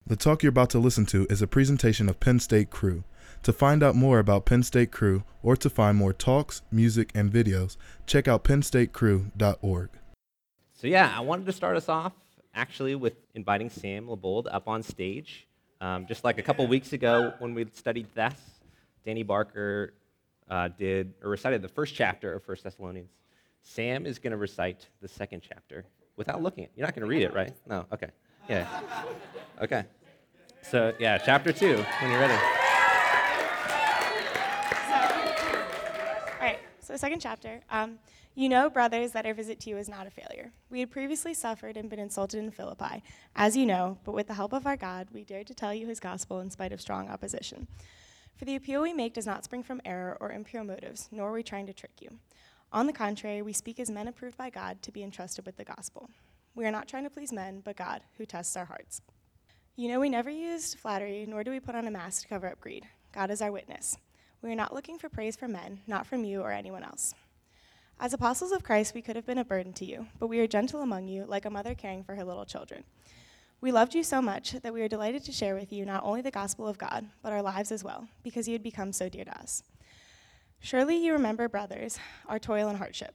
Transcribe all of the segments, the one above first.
The talk you're about to listen to is a presentation of Penn State Crew. To find out more about Penn State Crew or to find more talks, music, and videos, check out pennstatecrew.org. So I wanted to start us off actually with inviting Sam Lebold up on stage. Just like a couple weeks ago when we studied Thess, Danny Barker recited the first chapter of 1 Thessalonians. Sam is going to recite the second chapter without looking at it. You're not going to read it, right? No, okay. Yeah. Okay. So, chapter 2, when you're ready. All right, so the second chapter. You know, brothers, that our visit to you was not a failure. We had previously suffered and been insulted in Philippi, as you know, but with the help of our God, we dared to tell you his gospel in spite of strong opposition. For the appeal we make does not spring from error or impure motives, nor are we trying to trick you. On the contrary, we speak as men approved by God to be entrusted with the gospel. We are not trying to please men, but God, who tests our hearts. You know, we never used flattery, nor do we put on a mask to cover up greed. God is our witness. We are not looking for praise from men, not from you or anyone else. As apostles of Christ, we could have been a burden to you, but we are gentle among you, like a mother caring for her little children. We loved you so much that we are delighted to share with you not only the gospel of God, but our lives as well, because you had become so dear to us. Surely you remember, brothers, our toil and hardship.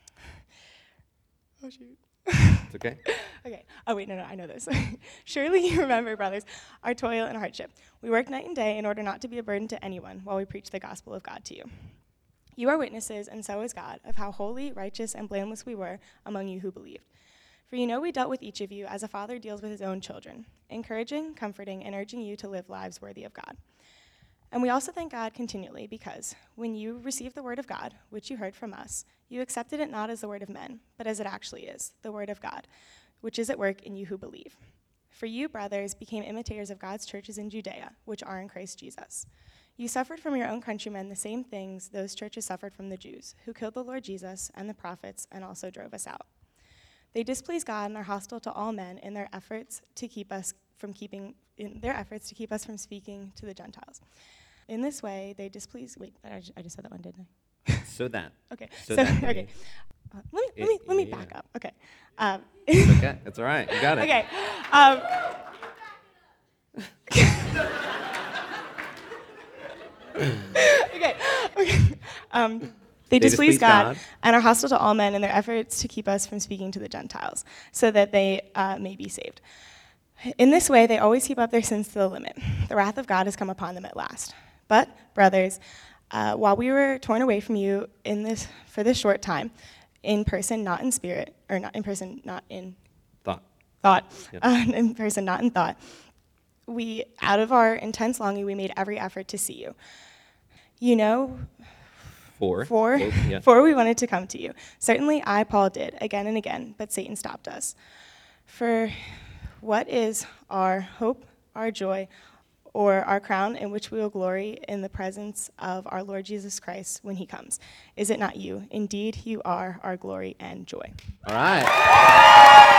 Oh, shoot. It's okay. Okay. Oh, wait, no, I know this. Surely you remember, brothers, our toil and hardship. We worked night and day in order not to be a burden to anyone while we preach the gospel of God to you. You are witnesses, and so is God, of how holy, righteous, and blameless we were among you who believed. For you know we dealt with each of you as a father deals with his own children, encouraging, comforting, and urging you to live lives worthy of God. And we also thank God continually because when you received the word of God, which you heard from us, you accepted it not as the word of men, but as it actually is, the word of God, which is at work in you who believe. For you, brothers, became imitators of God's churches in Judea, which are in Christ Jesus. You suffered from your own countrymen the same things those churches suffered from the Jews, who killed the Lord Jesus and the prophets and also drove us out. They displease God and are hostile to all men in their efforts to keep us from speaking to the Gentiles. In this way, they displease. Wait, I just said that one, didn't I? So that. Okay. So that. Okay. Let me back up. Okay. It's okay. It's all right. You got it. Okay. Okay. They displease God and are hostile to all men in their efforts to keep us from speaking to the Gentiles, so that they may be saved. In this way, they always keep up their sins to the limit. The wrath of God has come upon them at last. But, brothers, while we were torn away from you for this short time, in person, not in spirit, or not in person, not in thought, Yep. In person, not in thought, we, out of our intense longing, we made every effort to see you. You know, for we wanted to come to you. Certainly I, Paul, did, again and again, but Satan stopped us. For what is our hope, our joy, or our crown in which we will glory in the presence of our Lord Jesus Christ when he comes? Is it not you? Indeed, you are our glory and joy. All right.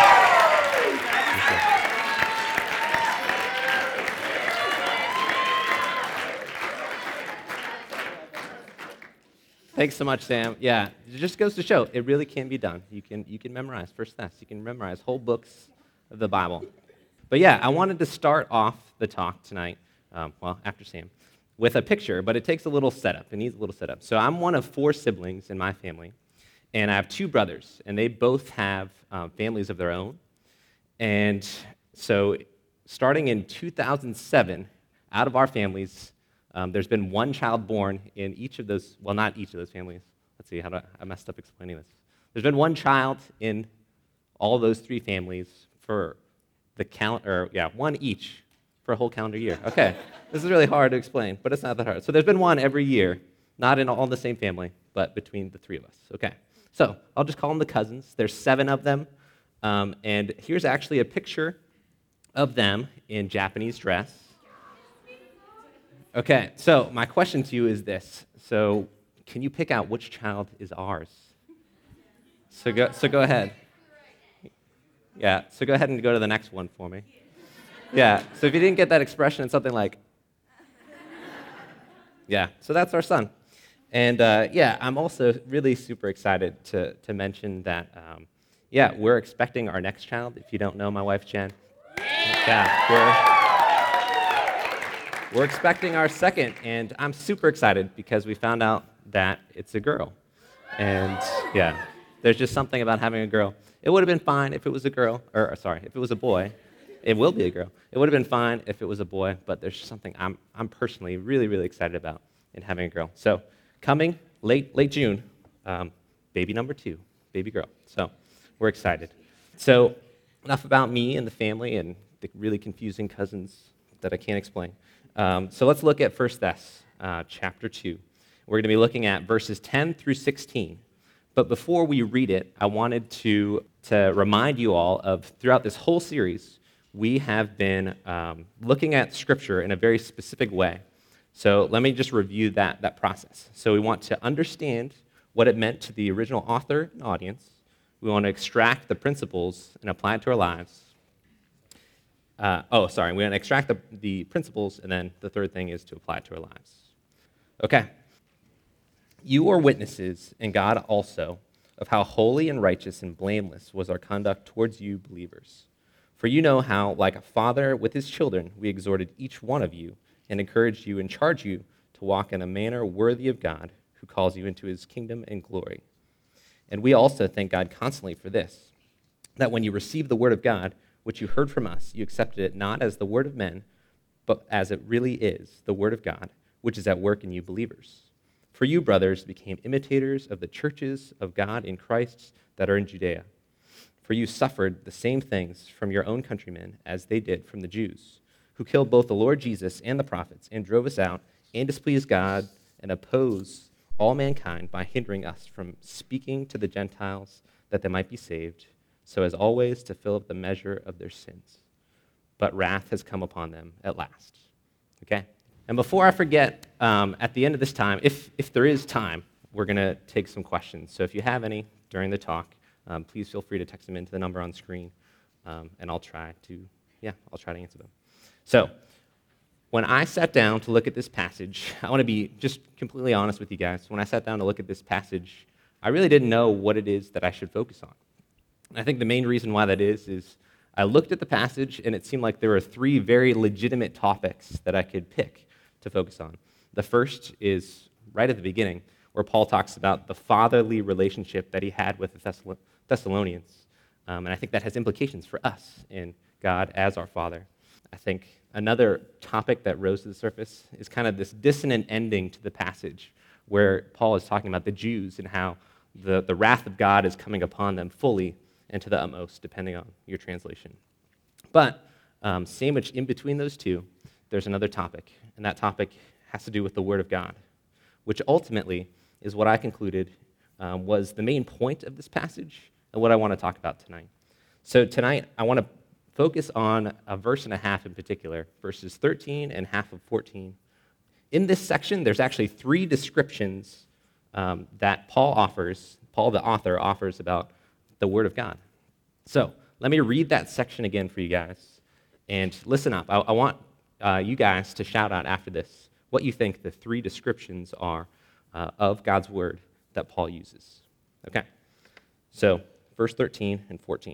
Thanks so much, Sam. Yeah, it just goes to show it really can be done. You can memorize First Thess. You can memorize whole books of the Bible. But I wanted to start off the talk tonight, after Sam, with a picture, but it takes a little setup. It needs a little setup. So I'm one of 4 siblings in my family, and I have 2 brothers, and they both have families of their own. And so starting in 2007, out of our families, there's been 1 child born in each of those, well, not each of those families. Let's see, I messed up explaining this. There's been 1 child in all those 3 families for the one each for a whole calendar year. Okay, this is really hard to explain, but it's not that hard. So there's been 1 every year, not in all the same family, but between the 3 of us. Okay, so I'll just call them the cousins. There's 7 of them, and here's actually a picture of them in Japanese dress. Okay, so my question to you is this. So can you pick out which child is ours? So go ahead. Yeah, so go ahead and go to the next one for me. Yeah, so if you didn't get that expression, it's something like, so that's our son. And I'm also really super excited to mention that, we're expecting our next child. If you don't know my wife, Jen. we're expecting our second, and I'm super excited because we found out that it's a girl. And yeah, there's just something about having a girl. It would have been fine if it was a girl, or sorry, if it was a boy. It will be a girl. It would have been fine if it was a boy, but there's just something I'm personally really, really excited about in having a girl. So coming late June, baby number 2, baby girl. So we're excited. So enough about me and the family and the really confusing cousins that I can't explain. So let's look at 1 Thess, chapter 2. We're going to be looking at verses 10 through 16. But before we read it, I wanted to remind you all of, throughout this whole series, we have been looking at Scripture in a very specific way. So let me just review that process. So we want to understand what it meant to the original author and audience. We want to extract the principles and apply it to our lives. We want to extract the principles, and then the third thing is to apply it to our lives. Okay. You are witnesses, and God also, of how holy and righteous and blameless was our conduct towards you believers. For you know how, like a father with his children, we exhorted each one of you and encouraged you and charged you to walk in a manner worthy of God, who calls you into his kingdom and glory. And we also thank God constantly for this, that when you received the word of God, which you heard from us, you accepted it not as the word of men, but as it really is, the word of God, which is at work in you believers. For you, brothers, became imitators of the churches of God in Christ that are in Judea. For you suffered the same things from your own countrymen as they did from the Jews, who killed both the Lord Jesus and the prophets, and drove us out, and displeased God, and opposed all mankind by hindering us from speaking to the Gentiles that they might be saved, so as always to fill up the measure of their sins. But wrath has come upon them at last. Okay? And before I forget, at the end of this time, if there is time, we're going to take some questions. So if you have any during the talk, please feel free to text them into the number on screen, and I'll try to answer them. So when I sat down to look at this passage, I want to be just completely honest with you guys. When I sat down to look at this passage, I really didn't know what it is that I should focus on. And I think the main reason why that is I looked at the passage, and it seemed like there were 3 very legitimate topics that I could pick to focus on. The first is right at the beginning, where Paul talks about the fatherly relationship that he had with the Thessalonians. And I think that has implications for us in God as our Father. I think another topic that rose to the surface is kind of this dissonant ending to the passage, where Paul is talking about the Jews and how the wrath of God is coming upon them fully and to the utmost, depending on your translation. But sandwiched in between those two, there's another topic, and that topic has to do with the Word of God, which ultimately is what I concluded was the main point of this passage and what I want to talk about tonight. So tonight, I want to focus on a verse and a half in particular, verses 13 and half of 14. In this section, there's actually 3 descriptions that Paul the author, offers about the Word of God. So let me read that section again for you guys, and listen up. I want you guys to shout out after this what you think the 3 descriptions are of God's Word that Paul uses. Okay, so verse 13 and 14.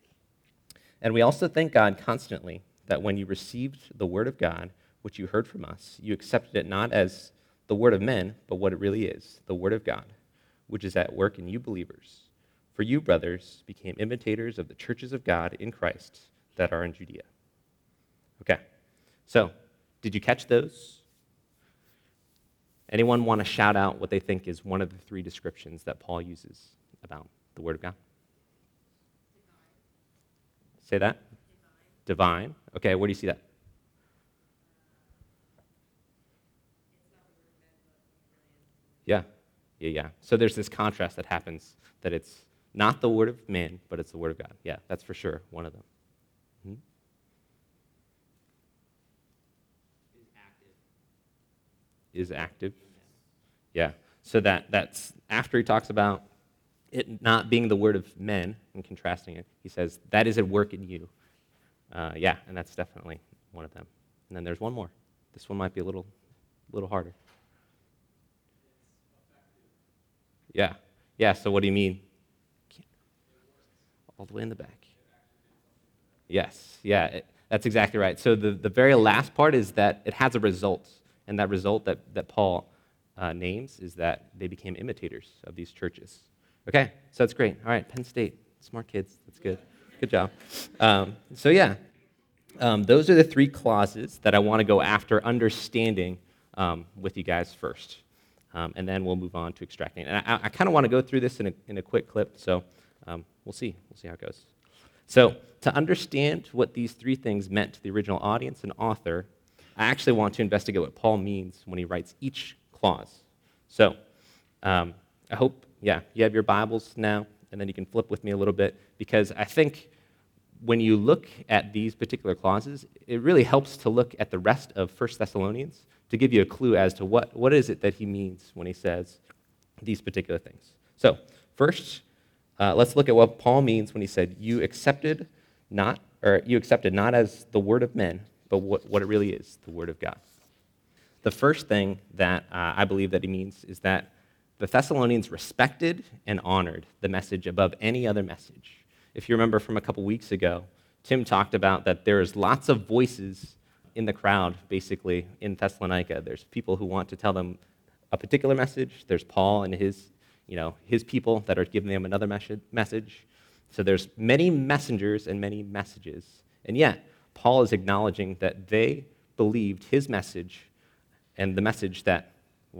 And we also thank God constantly that when you received the word of God, which you heard from us, you accepted it not as the word of men, but what it really is, the word of God, which is at work in you believers. For you, brothers, became imitators of the churches of God in Christ that are in Judea. Okay, so did you catch those? Anyone want to shout out what they think is one of the 3 descriptions that Paul uses about the word of God? Say that? Divine. Okay, where do you see that? Yeah. So there's this contrast that happens, that it's not the word of man, but it's the word of God. Yeah, that's for sure one of them. Hmm? Is active. Yeah. So that's after he talks about it not being the word of men and contrasting it, he says, that is at work in you. And that's definitely one of them. And then there's one more. This one might be a little harder. Yeah, so what do you mean? All the way in the back. Yes, yeah. That's exactly right. So the very last part is that it has a result. And that result that Paul names is that they became imitators of these churches. Okay, so that's great. All right, Penn State, smart kids. That's good. Good job. Those are the three clauses that I want to go after understanding with you guys first. And then we'll move on to extracting. And I kind of want to go through this in a quick clip, so we'll see. We'll see how it goes. So to understand what these three things meant to the original audience and author, I actually want to investigate what Paul means when he writes each clause. So I hope, you have your Bibles now, and then you can flip with me a little bit, because I think when you look at these particular clauses, it really helps to look at the rest of 1 Thessalonians to give you a clue as to what is it that he means when he says these particular things. So first, let's look at what Paul means when he said, you accepted not as the word of men, but what it really is, the word of God. The first thing that I believe that he means is that the Thessalonians respected and honored the message above any other message. If you remember from a couple weeks ago, Tim talked about that there's lots of voices in the crowd, basically, in Thessalonica. There's people who want to tell them a particular message. There's Paul and his people that are giving them another message. So there's many messengers and many messages. And yet, Paul is acknowledging that they believed his message and the message that,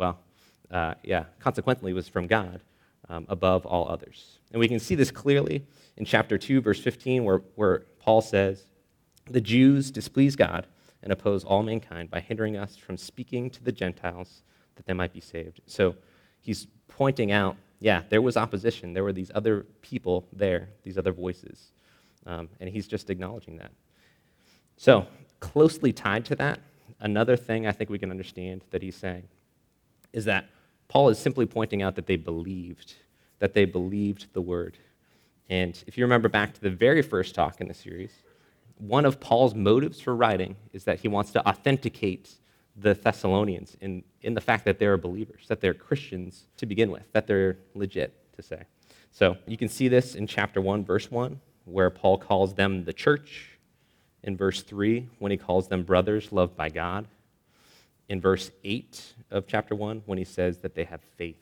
consequently was from God above all others. And we can see this clearly in chapter 2, verse 15, where Paul says, the Jews displease God and oppose all mankind by hindering us from speaking to the Gentiles that they might be saved. So he's pointing out, there was opposition. There were these other people there, these other voices. And he's just acknowledging that. So closely tied to that, another thing I think we can understand that he's saying is that Paul is simply pointing out that they believed the word. And if you remember back to the very first talk in the series, one of Paul's motives for writing is that he wants to authenticate the Thessalonians in the fact that they're believers, that they're Christians to begin with, that they're legit, to say. So you can see this in chapter 1, verse 1, where Paul calls them the church. In verse 3, when he calls them brothers loved by God. In verse 8 of chapter 1, when he says that they have faith.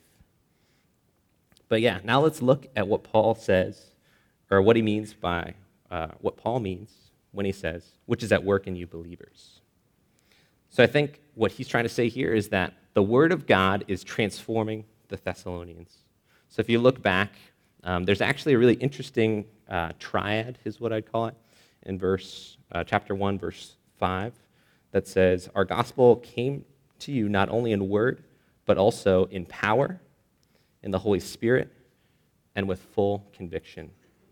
But now let's look at what Paul says, or what he means by, what Paul means when he says, which is at work in you believers. So I think what he's trying to say here is that the word of God is transforming the Thessalonians. So if you look back, there's actually a really interesting triad, is what I'd call it, in chapter 1, verse 5, that says, our gospel came to you not only in word, but also in power, in the Holy Spirit, and with full conviction.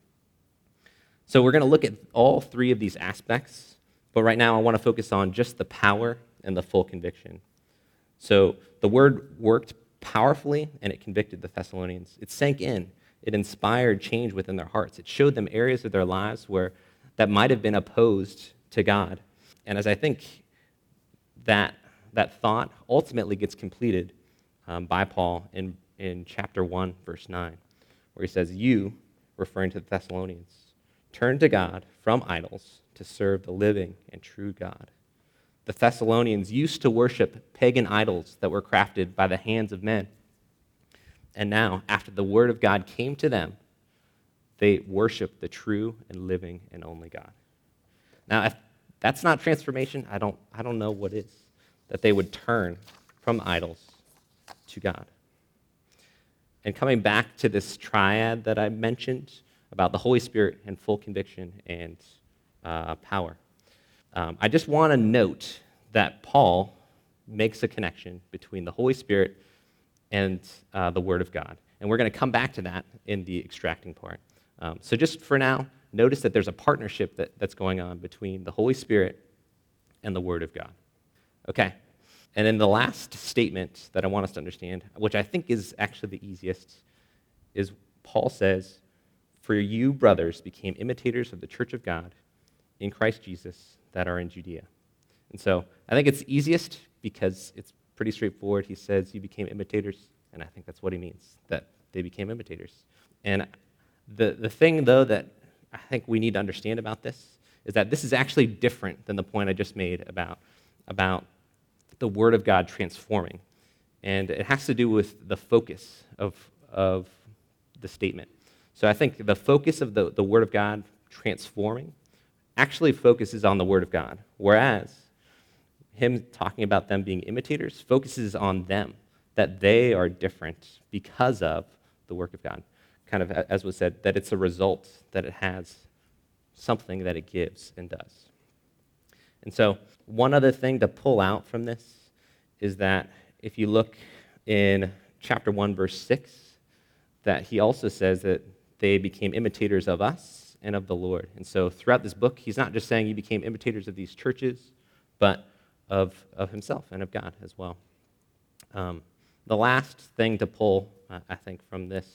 So we're going to look at all three of these aspects, but right now I want to focus on just the power and the full conviction. So the word worked powerfully, and it convicted the Thessalonians. It sank in. It inspired change within their hearts. It showed them areas of their lives that might have been opposed to God. And as I think that thought ultimately gets completed by Paul in chapter 1, verse 9, where he says, you, referring to the Thessalonians, turn to God from idols to serve the living and true God. The Thessalonians used to worship pagan idols that were crafted by the hands of men. And now, after the word of God came to them, they worship the true and living and only God. Now, if that's not transformation, I don't know what is. That they would turn from idols to God. And coming back to this triad that I mentioned about the Holy Spirit and full conviction and power, I just want to note that Paul makes a connection between the Holy Spirit and the Word of God. And we're going to come back to that in the extracting part. So just for now, notice that there's a partnership that's going on between the Holy Spirit and the Word of God. Okay. And then the last statement that I want us to understand, which I think is actually the easiest, is Paul says, for you, brothers, became imitators of the church of God in Christ Jesus that are in Judea. And so I think it's easiest because it's pretty straightforward. He says you became imitators, and I think that's what he means, that they became imitators. And the thing, though, that I think we need to understand about this is that this is actually different than the point I just made about the Word of God transforming. And it has to do with the focus of the statement. So I think the focus of the Word of God transforming actually focuses on the Word of God, whereas him talking about them being imitators focuses on them, that they are different because of the work of God. Kind of, as was said, that it's a result, that it has something that it gives and does. And so one other thing to pull out from this is that if you look in chapter 1, verse 6, that he also says that they became imitators of us and of the Lord. And so throughout this book, he's not just saying you became imitators of these churches, but of himself and of God as well. The last thing to pull, I think, from this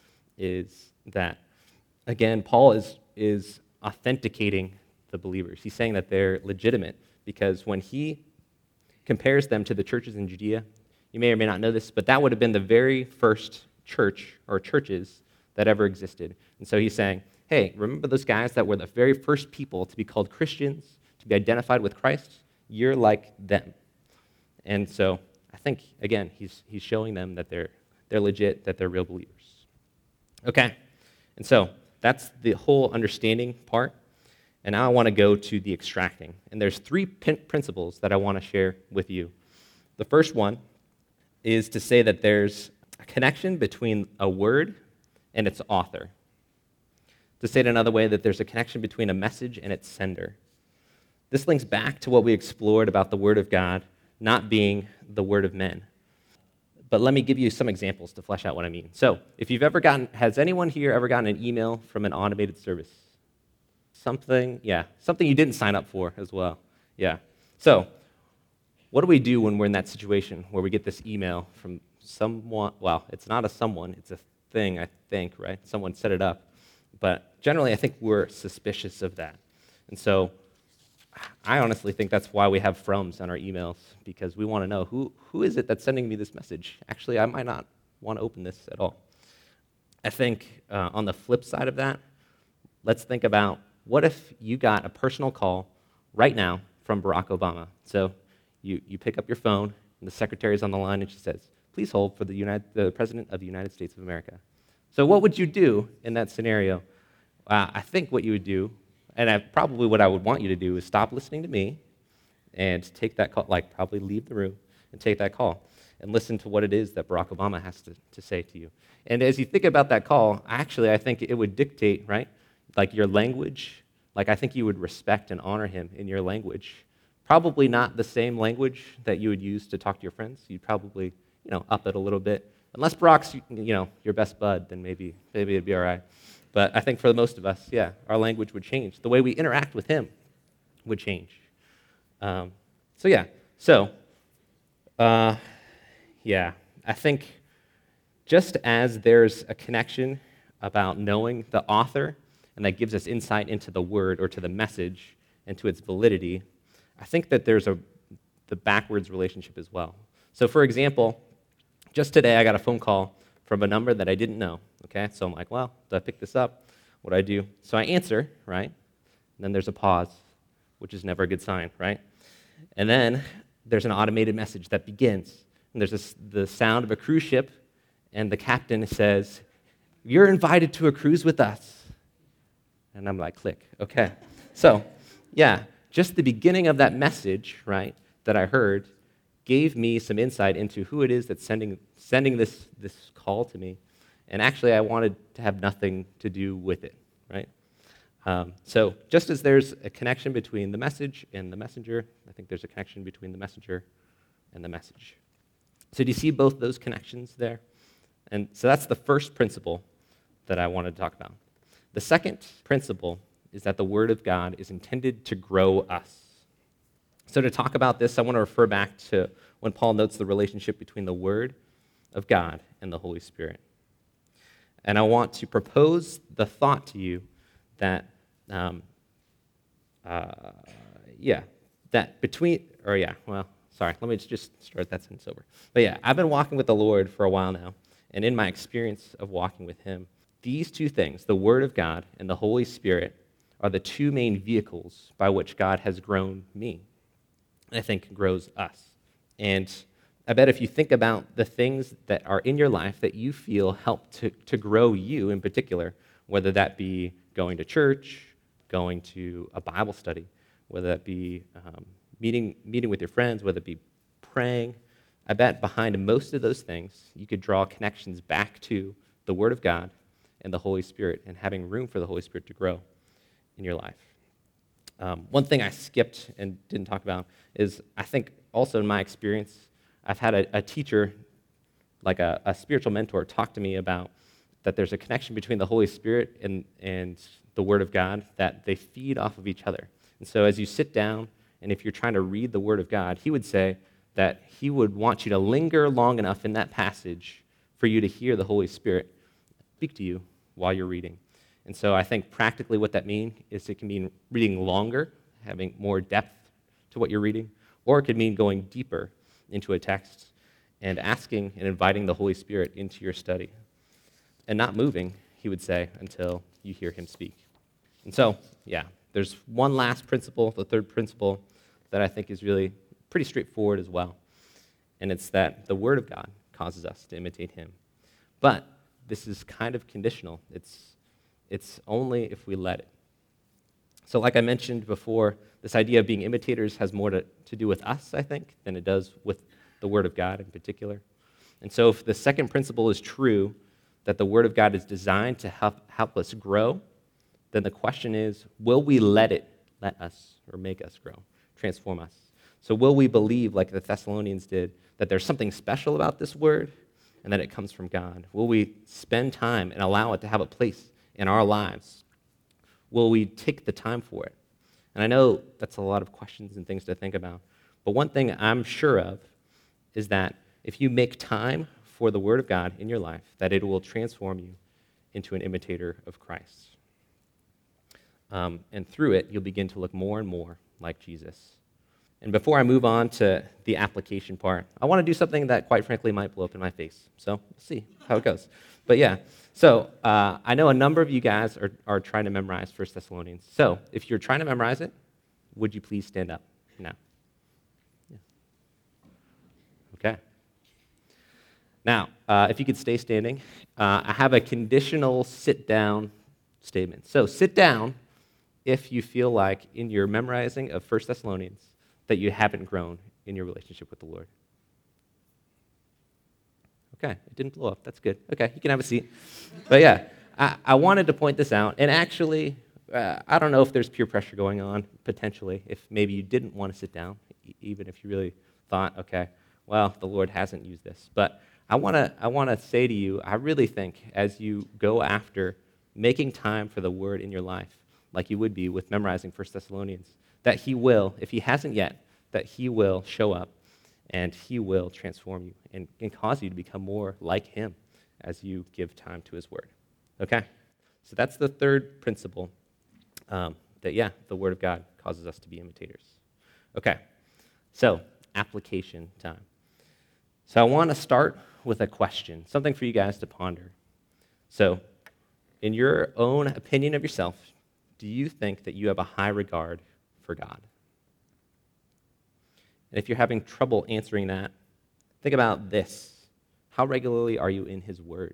is that, again, Paul is authenticating the believers. He's saying that they're legitimate because when he compares them to the churches in Judea, you may or may not know this, but that would have been the very first church or churches that ever existed. And so he's saying, hey, remember those guys that were the very first people to be called Christians, to be identified with Christ? You're like them. And so I think, again, he's showing them that they're legit, that they're real believers. Okay, and so that's the whole understanding part. And now I want to go to the extracting. And there's three principles that I want to share with you. The first one is to say that there's a connection between a word and its author. To say it another way, that there's a connection between a message and its sender. This links back to what we explored about the Word of God not being the word of men. But let me give you some examples to flesh out what I mean. So, if you've ever has anyone here ever gotten an email from an automated service? Something you didn't sign up for as well. Yeah. So, what do we do when we're in that situation where we get this email from someone? Well, it's not a someone, it's a thing, I think, right? Someone set it up. But generally, I think we're suspicious of that. And so, I honestly think that's why we have froms on our emails, because we want to know who is it that's sending me this message? Actually, I might not want to open this at all. I think on the flip side of that, let's think about what if you got a personal call right now from Barack Obama. So you pick up your phone, and the secretary's on the line, and she says, please hold for the President of the United States of America. So what would you do in that scenario? I think what you would do, and probably what I would want you to do, is stop listening to me and take that call, like probably leave the room and take that call and listen to what it is that Barack Obama has to say to you. And as you think about that call, actually, I think it would dictate, right, like your language. Like I think you would respect and honor him in your language. Probably not the same language that you would use to talk to your friends. You'd probably, up it a little bit. Unless Barack's, your best bud, then maybe it'd be all right. But I think for most of us, our language would change. The way we interact with him would change. I think just as there's a connection about knowing the author, and that gives us insight into the word or to the message and to its validity, I think that there's the backwards relationship as well. So for example, just today I got a phone call from a number that I didn't know, okay? So I'm like, well, do I pick this up? What do I do? So I answer, right? And then there's a pause, which is never a good sign, right? And then there's an automated message that begins. And there's the sound of a cruise ship, and the captain says, you're invited to a cruise with us. And I'm like, click, okay. So, just the beginning of that message, right, that I heard gave me some insight into who it is that's sending this call to me. And actually, I wanted to have nothing to do with it, right? So just as there's a connection between the message and the messenger, I think there's a connection between the messenger and the message. So do you see both those connections there? And so that's the first principle that I wanted to talk about. The second principle is that the Word of God is intended to grow us. So to talk about this, I want to refer back to when Paul notes the relationship between the Word of God and the Holy Spirit. And I want to propose the thought to you that, let me just start that sentence over. But I've been walking with the Lord for a while now, and in my experience of walking with Him, these two things, the Word of God and the Holy Spirit, are the two main vehicles by which God has grown me, and I think grows us. And I bet if you think about the things that are in your life that you feel help to grow you in particular, whether that be going to church, going to a Bible study, whether that be meeting with your friends, whether it be praying, I bet behind most of those things, you could draw connections back to the Word of God and the Holy Spirit and having room for the Holy Spirit to grow in your life. One thing I skipped and didn't talk about is I think also in my experience, I've had a teacher, like a spiritual mentor, talk to me about that there's a connection between the Holy Spirit and the Word of God, that they feed off of each other. And so as you sit down, and if you're trying to read the Word of God, he would say that he would want you to linger long enough in that passage for you to hear the Holy Spirit speak to you while you're reading. And so I think practically what that means is it can mean reading longer, having more depth to what you're reading, or it could mean going deeper into a text and asking and inviting the Holy Spirit into your study. And not moving, he would say, until you hear him speak. And so, yeah, there's one last principle, the third principle, that I think is really pretty straightforward as well. And it's that the Word of God causes us to imitate him. But this is kind of conditional. It's only if we let it. So like I mentioned before, this idea of being imitators has more to do with us, I think, than it does with the Word of God in particular. And so if the second principle is true, that the Word of God is designed to help us grow, then the question is, will we let us, or make us grow, transform us? So will we believe, like the Thessalonians did, that there's something special about this Word and that it comes from God? Will we spend time and allow it to have a place in our lives? Will we take the time for it? And I know that's a lot of questions and things to think about, but one thing I'm sure of is that if you make time for the Word of God in your life, that it will transform you into an imitator of Christ. And through it, you'll begin to look more and more like Jesus. And before I move on to the application part, I want to do something that, quite frankly, might blow up in my face. So we'll see how it goes. But yeah, so I know a number of you guys are trying to memorize 1 Thessalonians. So if you're trying to memorize it, would you please stand up now? Yeah. Okay. Now, if you could stay standing, I have a conditional sit-down statement. So sit down if you feel like in your memorizing of 1 Thessalonians that you haven't grown in your relationship with the Lord. Okay, it didn't blow up. That's good. Okay, you can have a seat. But yeah, I wanted to point this out. And actually, I don't know if there's peer pressure going on, potentially, if maybe you didn't want to sit down, even if you really thought, okay, well, the Lord hasn't used this. But I want to say to you, I really think as you go after making time for the Word in your life, like you would be with memorizing 1 Thessalonians, that he will, if he hasn't yet, that he will show up and he will transform you and cause you to become more like him as you give time to his Word. Okay? So that's the third principle, that, the Word of God causes us to be imitators. Okay, so application time. So I want to start with a question, something for you guys to ponder. So in your own opinion of yourself, do you think that you have a high regard for God? And if you're having trouble answering that, think about this. How regularly are you in his Word?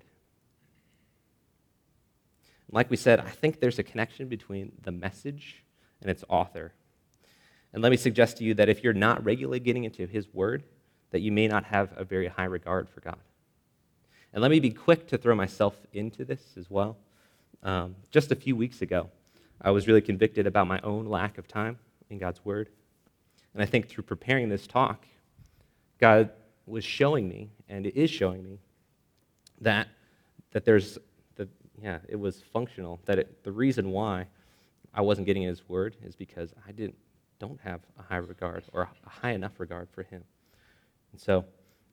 Like we said, I think there's a connection between the message and its author. And let me suggest to you that if you're not regularly getting into his Word, that you may not have a very high regard for God. And let me be quick to throw myself into this as well. Just a few weeks ago, I was really convicted about my own lack of time in God's Word. And I think through preparing this talk, God was showing me, and it is showing me, that there's, it was functional, that the reason why I wasn't getting in his Word is because I don't have a high regard or a high enough regard for him. And so,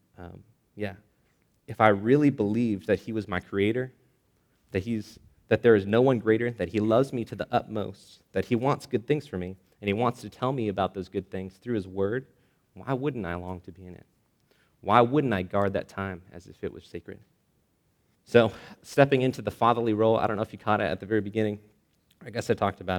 if I really believed that he was my creator, that there is no one greater, that he loves me to the utmost, that he wants good things for me, and he wants to tell me about those good things through his Word, why wouldn't I long to be in it? Why wouldn't I guard that time as if it was sacred? So, stepping into the fatherly role, I don't know if you caught it at the very beginning. I guess I talked about it.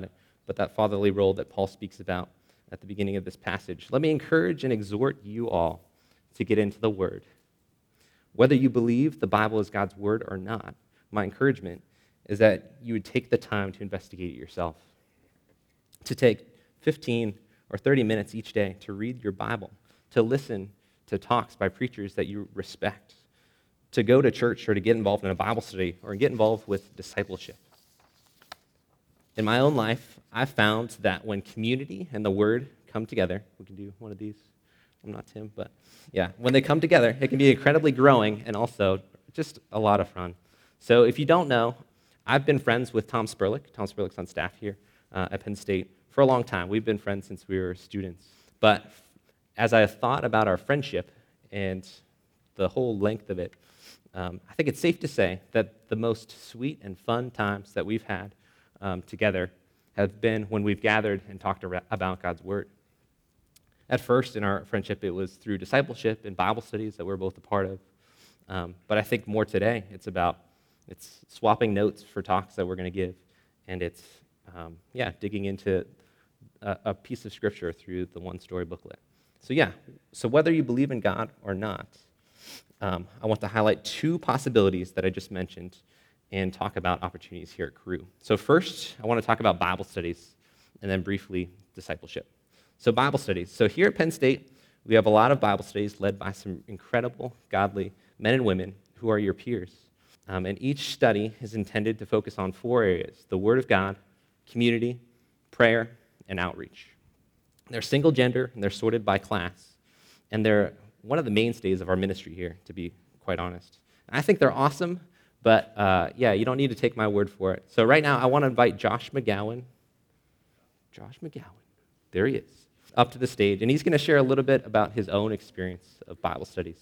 but that fatherly role that Paul speaks about at the beginning of this passage. Let me encourage and exhort you all to get into the Word. Whether you believe the Bible is God's Word or not, my encouragement is that you would take the time to investigate it yourself, to take 15 or 30 minutes each day to read your Bible, to listen to talks by preachers that you respect, to go to church or to get involved in a Bible study or get involved with discipleship. In my own life, I've found that when community and the Word come together, we can do one of these. I'm not Tim, but yeah, when they come together, it can be incredibly growing and also just a lot of fun. So if you don't know, I've been friends with Tom Spurlick. Tom Spurlick's on staff here at Penn State for a long time. We've been friends since we were students. But as I thought about our friendship and the whole length of it, I think it's safe to say that the most sweet and fun times that we've had together have been when we've gathered and talked about God's Word. At first in our friendship, it was through discipleship and Bible studies that we're both a part of. But I think more today, it's swapping notes for talks that we're going to give, and it's digging into a piece of Scripture through the One Story booklet. So whether you believe in God or not, I want to highlight two possibilities that I just mentioned and talk about opportunities here at Cru. So first, I want to talk about Bible studies, and then briefly discipleship. So Bible studies. So here at Penn State, we have a lot of Bible studies led by some incredible, godly men and women who are your peers. And each study is intended to focus on 4 areas: the Word of God, community, prayer, and outreach. They're single gender, and they're sorted by class. And they're one of the mainstays of our ministry here, to be quite honest. I think they're awesome, but you don't need to take my word for it. So right now, I want to invite Josh McGowan, there he is, up to the stage. And he's going to share a little bit about his own experience of Bible studies.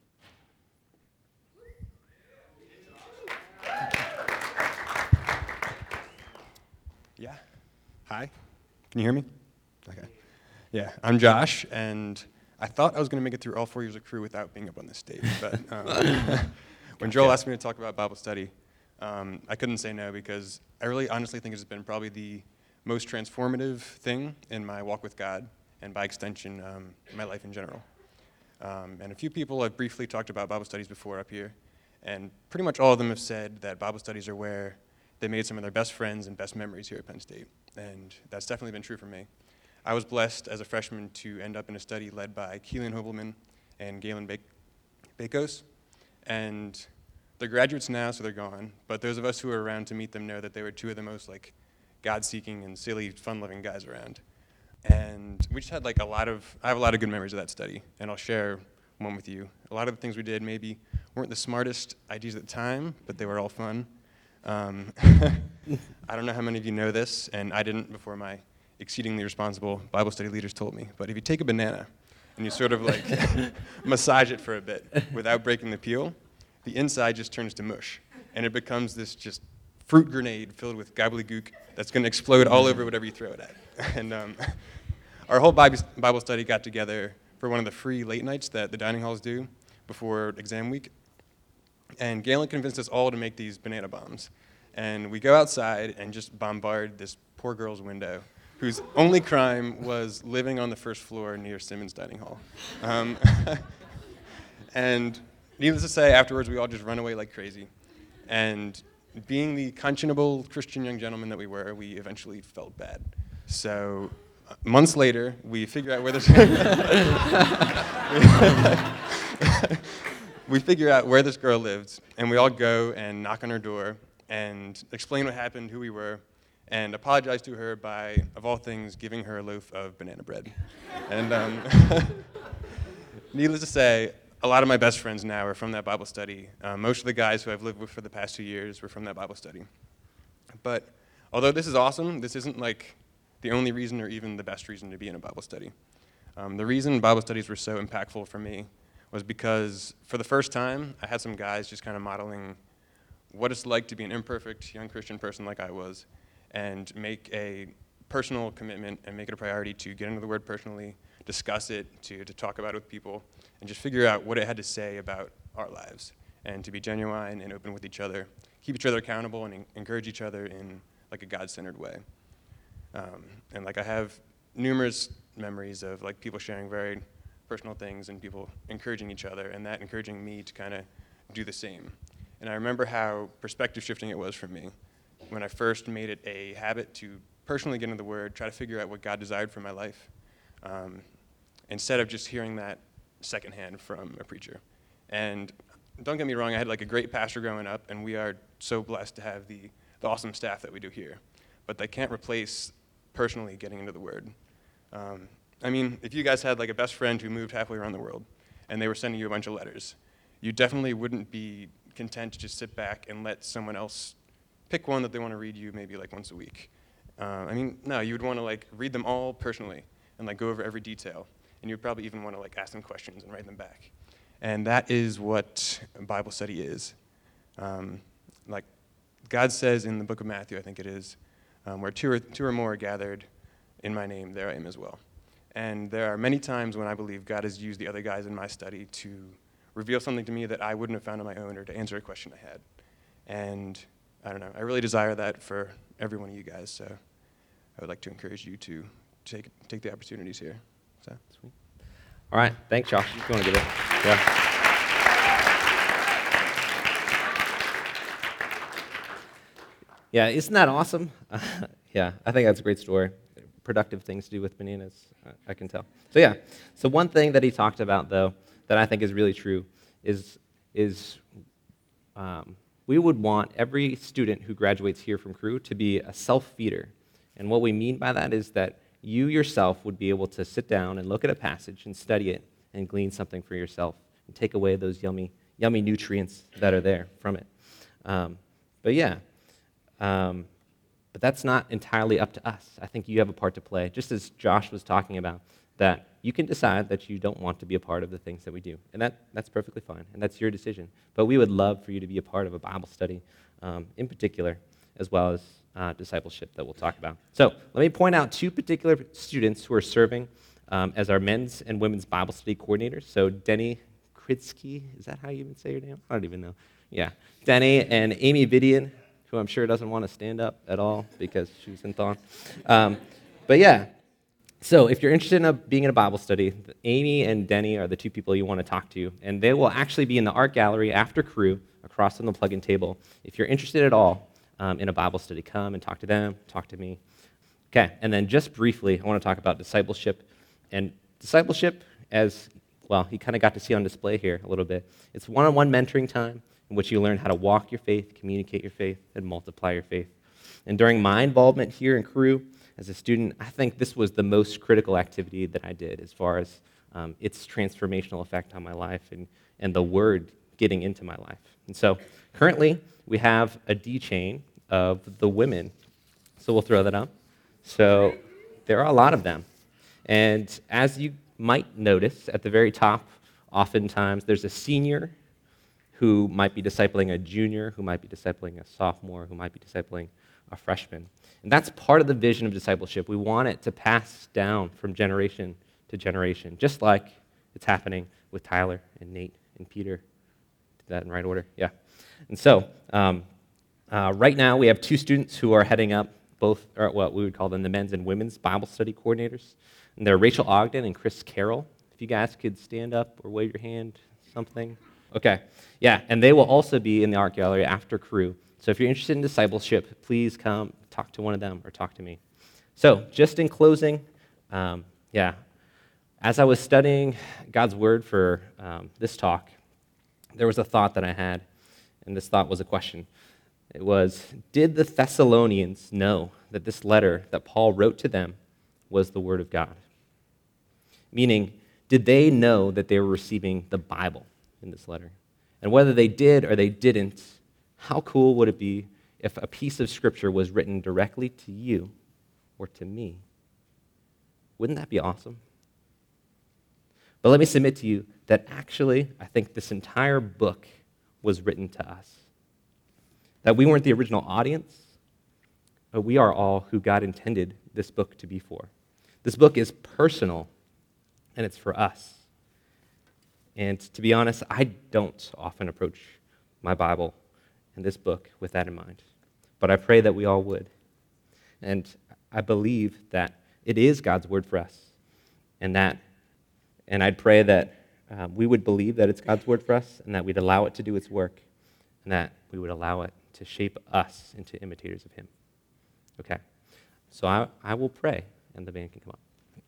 Yeah. Hi. Can you hear me? Okay. Yeah, I'm Josh, and I thought I was going to make it through all 4 years of Cru without being up on this stage. But when Joel asked me to talk about Bible study, I couldn't say no, because I really honestly think it's been probably the most transformative thing in my walk with God, and by extension, my life in general. And a few people have briefly talked about Bible studies before up here, and pretty much all of them have said that Bible studies are where they made some of their best friends and best memories here at Penn State, and that's definitely been true for me. I was blessed as a freshman to end up in a study led by Keelan Hobelman and Galen Bakos, and they're graduates now, so they're gone, but those of us who were around to meet them know that they were 2 of the most God-seeking and silly, fun-loving guys around. And we just had I have a lot of good memories of that study, and I'll share one with you. A lot of the things we did maybe weren't the smartest ideas at the time, but they were all fun. I don't know how many of you know this, and I didn't before my exceedingly responsible Bible study leaders told me, but if you take a banana and you sort of massage it for a bit without breaking the peel, the inside just turns to mush, and it becomes this just fruit grenade filled with gobbledygook that's going to explode all over whatever you throw it at. And our whole Bible study got together for one of the free late nights that the dining halls do before exam week. And Galen convinced us all to make these banana bombs. And we go outside and just bombard this poor girl's window, whose only crime was living on the first floor near Simmons Dining Hall. And needless to say, afterwards we all just run away like crazy. And being the conscionable Christian young gentlemen that we were, we eventually felt bad. So months later, we figure out where this we figure out where this girl lived, and we all go and knock on her door and explain what happened, who we were, and apologize to her by, of all things, giving her a loaf of banana bread. And needless to say, a lot of my best friends now are from that Bible study. Most of the guys who I've lived with for the past 2 years were from that Bible study. But although this is awesome, this isn't the only reason or even the best reason to be in a Bible study. The reason Bible studies were so impactful for me was because for the first time, I had some guys just kind of modeling what it's like to be an imperfect young Christian person like I was, and make a personal commitment and make it a priority to get into the Word personally, discuss it, to talk about it with people, and just figure out what it had to say about our lives, and to be genuine and open with each other, keep each other accountable, and encourage each other in a God-centered way. And like I have numerous memories of like people sharing very personal things and people encouraging each other, and that encouraging me to kind of do the same. And I remember how perspective shifting it was for me when I first made it a habit to personally get into the Word, try to figure out what God desired for my life, instead of just hearing that secondhand from a preacher. And don't get me wrong, I had like a great pastor growing up, and we are so blessed to have the awesome staff that we do here. But they can't replace personally getting into the Word. I mean, if you guys had like a best friend who moved halfway around the world, and they were sending you a bunch of letters, you definitely wouldn't be content to just sit back and let someone else pick one that they want to read you maybe like once a week. I mean, no, you would want to like read them all personally and like go over every detail. And you'd probably even want to like ask them questions and write them back. And that is what Bible study is. Like God says in the book of Matthew, I think it is, where two or more are gathered in my name, there I am as well. And there are many times when I believe God has used the other guys in my study to reveal something to me that I wouldn't have found on my own or to answer a question I had. And I don't know, I really desire that for every one of you guys, so I would like to encourage you to take the opportunities here. So. Sweet. All right, thanks, Josh. You want to give it? Yeah. Yeah, isn't that awesome? Yeah, I think that's a great story. Productive things to do with bananas, I can tell. So yeah, so one thing that he talked about, though, that I think is really true is we would want every student who graduates here from Cru to be a self-feeder. And what we mean by that is that you yourself would be able to sit down and look at a passage and study it and glean something for yourself and take away those yummy nutrients that are there from it. But that's not entirely up to us. I think you have a part to play, just as Josh was talking about, that you can decide that you don't want to be a part of the things that we do. And that's perfectly fine, and that's your decision. But we would love for you to be a part of a Bible study in particular, as well as discipleship that we'll talk about. So let me point out two particular students who are serving as our men's and women's Bible study coordinators. So Denny Kritsky, is that how you even say your name? I don't even know. Yeah, Denny and Amy Vidian, who I'm sure doesn't want to stand up at all because she's in thong. But yeah, so if you're interested in being in a Bible study, Amy and Denny are the two people you want to talk to, and they will actually be in the art gallery after Cru, across from the plug-in table. If you're interested at all in a Bible study, come and talk to them, talk to me. Okay, and then just briefly, I want to talk about discipleship. And discipleship, as, well, you kind of got to see on display here a little bit. It's one-on-one mentoring time in which you learn how to walk your faith, communicate your faith, and multiply your faith. And during my involvement here in Cru as a student, I think this was the most critical activity that I did as far as its transformational effect on my life and the Word getting into my life. And so currently, we have a D chain of the women. So we'll throw that up. So there are a lot of them. And as you might notice at the very top, oftentimes there's a senior who might be discipling a junior, who might be discipling a sophomore, who might be discipling a freshman. And that's part of the vision of discipleship. We want it to pass down from generation to generation, just like it's happening with Tyler and Nate and Peter. Did that in right order? Yeah. And so right now we have two students who are heading up both, or what we would call them the men's and women's Bible study coordinators. And they're Rachel Ogden and Chris Carroll. If you guys could stand up or wave your hand, something. Okay, yeah, and they will also be in the art gallery after Cru. So if you're interested in discipleship, please come talk to one of them or talk to me. So just in closing, as I was studying God's Word for this talk, there was a thought that I had, and this thought was a question. It was, did the Thessalonians know that this letter that Paul wrote to them was the Word of God? Meaning, did they know that they were receiving the Bible in this letter? And whether they did or they didn't, how cool would it be if a piece of Scripture was written directly to you or to me? Wouldn't that be awesome? But let me submit to you that actually, I think this entire book was written to us. That we weren't the original audience, but we are all who God intended this book to be for. This book is personal, and it's for us. And to be honest, I don't often approach my Bible and this book with that in mind. But I pray that we all would. And I believe that it is God's word for us, and I'd pray that we would believe that it's God's word for us, and that we'd allow it to do its work, and that we would allow it to shape us into imitators of him. Okay, so I will pray, and the band can come up.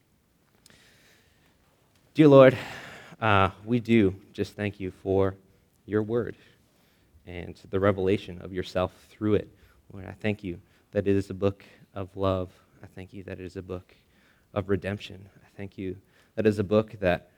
Dear Lord, we do just thank you for your word and the revelation of yourself through it. Lord, I thank you that it is a book of love. I thank you that it is a book of redemption. I thank you that it is a book that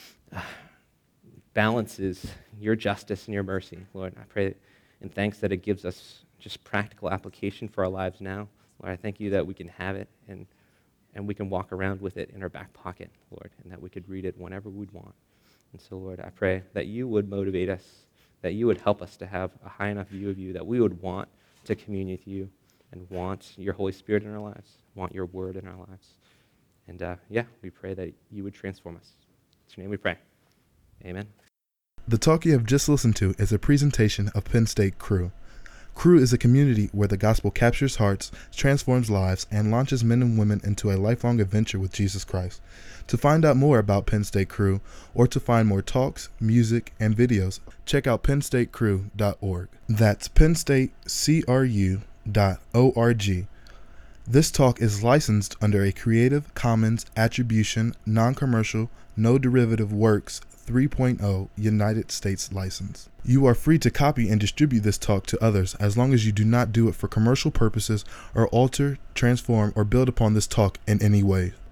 balances your justice and your mercy. Lord, I pray and thanks that it gives us just practical application for our lives now. Lord, I thank you that we can have it and we can walk around with it in our back pocket, Lord, and that we could read it whenever we'd want. And so, Lord, I pray that you would motivate us, that you would help us to have a high enough view of you, that we would want to commune with you and want your Holy Spirit in our lives, want your word in our lives. And we pray that you would transform us. In your name we pray. Amen. The talk you have just listened to is a presentation of Penn State Cru. Cru is a community where the gospel captures hearts, transforms lives, and launches men and women into a lifelong adventure with Jesus Christ. To find out more about Penn State Cru, or to find more talks, music, and videos, check out pennstatecru.org. That's pennstatecru.org. This talk is licensed under a Creative Commons Attribution, Non-Commercial, No Derivative Works 3.0 United States license. You are free to copy and distribute this talk to others as long as you do not do it for commercial purposes or alter, transform, or build upon this talk in any way.